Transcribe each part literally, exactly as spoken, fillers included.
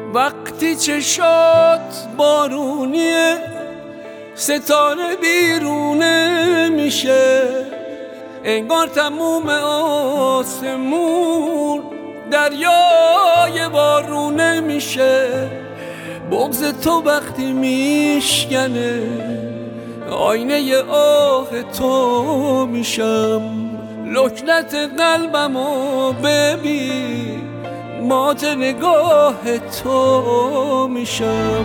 وقتی چشات بارونیه ستاره بیرونه میشه، انگار تموم آسمون دریای بارونه میشه. بغض تو وقتی میشکنه آینه آه تو میشم، لکنت قلبمو ببین مات نگاه تو میشم.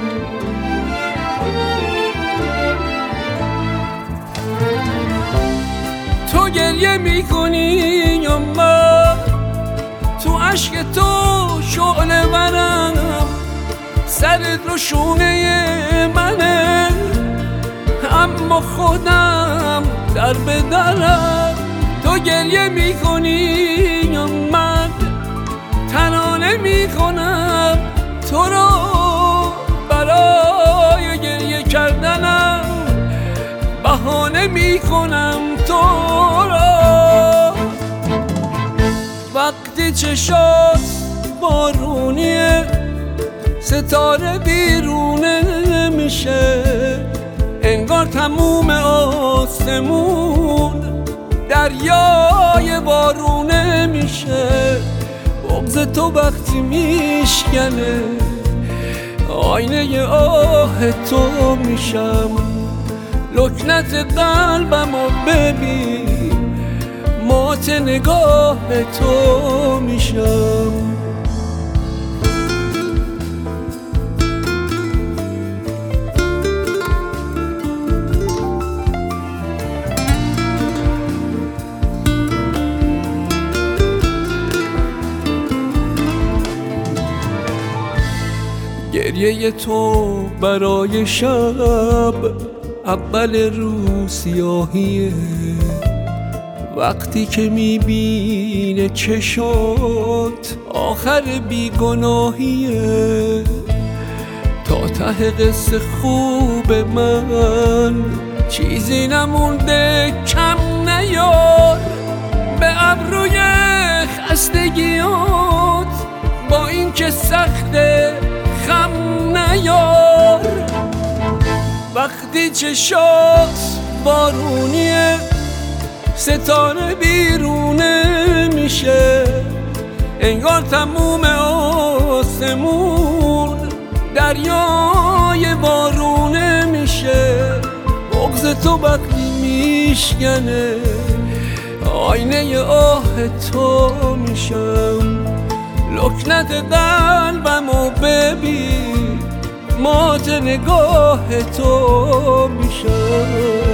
تو گریه میکنی یا من؟ تو عشق تو شعله ورم، سرت رو شونه منه، اما خودم در بدرم. تو گریه میکنی یا من؟ ترانه میکنم تو رو برای گریه کردنم، بهانه میکنم تو را. وقتی چشات بارونیه ستاره بیرونه میشه، انگار تموم آسمون دریای بارونه میشه. بغض تو وقتی میشکنه آینه آه تو میشم، لکنت قلبمو ببین مات نگاه تو میشم. گریه تو برای شب اول روز سیاهیه، وقتی که میبینه چشات آخر بیگناهیه. تا ته قصه خوب من چیزی نمونده کم نیار، به ابروی خستگیات با این که سخته خم نیار. وقتی چشات بارونیه ستاره بیرونه میشه، انگار تموم آسمون دریای بارونه میشه. بغض تو وقتی میشکنه آینه آه تو میشم، لکنت قلبمو ببین مات نگاه تو میشم.